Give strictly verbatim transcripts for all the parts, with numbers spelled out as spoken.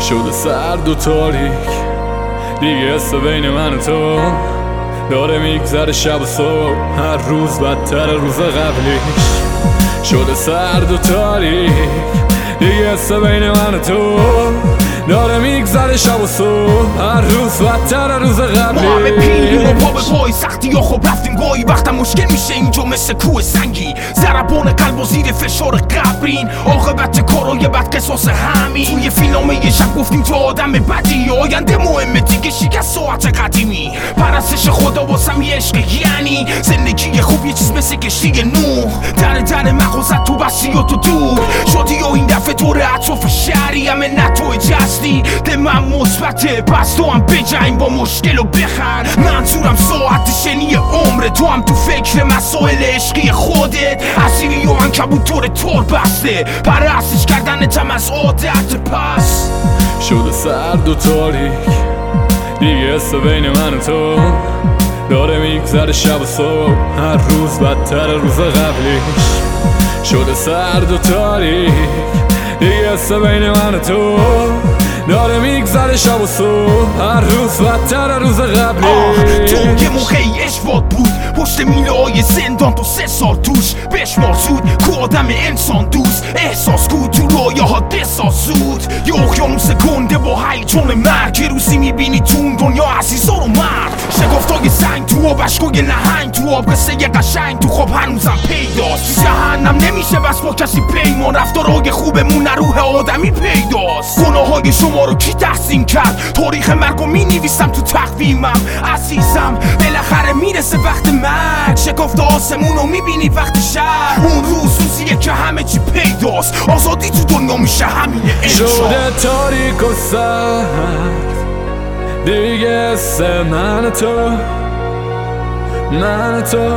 شده سرد و تاریک، دیگه حس بین من و تو داره میگذره شب و صبح، هر روز بدتر روز قبلیش. شده سرد و تاریک، دیگه حس بین من و تو داره میگذره شب و صبح، هر روز بدتر روز قبلیش. ما همه پیریم و پا به پای سختی یا خب رفتیم گاهی وقتا مشکل میشه اینجا مثل کوه سنگی، ضربان قلب و زیر فشار قبرین، عاقبت کارای بد قصاص همین. توی فیلم یه شب گفتیم تو آدم بدی، آینده مهمه دیگه شکست ساعت قدیمی. پرستش خدا واسم یه عشق، یعنی زندگی خوب یه چیز مثل کشتی نوح، در در مغازت تو بستی و تو دور شدی و این دفعه دور اطراف شهری همه نتو جستی. ده من مثبته پس تو هم بجنگ با مشکل و بخند، منظورم ساعت شنی عمر تو هم تو فکر مسائل عشقی خودت، اسیری و عنکبوت طور طور بسته پرستش کردنتم از عادت. پس شده سرد و تاریک، دیگه حس بین من و تو داره میگذره شب و صبح، هر روز بدتر روز قبلیش. شده سرد و تاریک، دیگه حس بین من و تو داره میگذره شب و صبح، هر روز بدتر روز قبلیش. تو یه موقعی اشواد بود پشت میله های زندان، تو سه سال توش بشمار زود کو آدم انسان دوست، احساس کو تو رویه ها بساز زود. یه اقیانوس گنده با هیجان مرگ، یه روزی میبینی تو اون دنیا عزیزا رو مرد، شگفتای سنگ تو آب، اشکای نهنگ تو آب، قصه یه قشنگ تو خواب هنوزم پیداست. تو جهنم نمیشه بس با کسی پیمان، رفتارهای خوبمون روح آدمی پیداست. گناه های شما رو کی تحسین کرد؟ تاریخ مرگو مینویسم تو تقویمم عزیزم، بالاخره میرسه وقت مرگ، شکافت آسمون رو میبینی وقت شب، اون روز روزیه که همه چی پیداست، آزادی تو دنیا میشه همینه انشا. شده تاریک و سرد، دیگه حس من تو من تو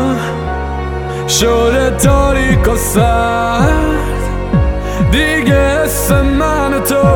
شده تاریک و سرد، دیگه حس من تو